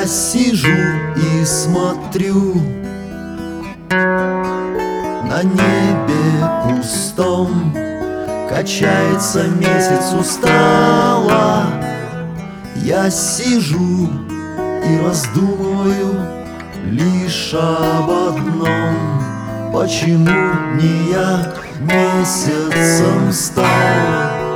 сижу и смотрю на небе пустом, качается месяц устало. Я сижу и раздумываю лишь об одном: почему не я месяцем стал?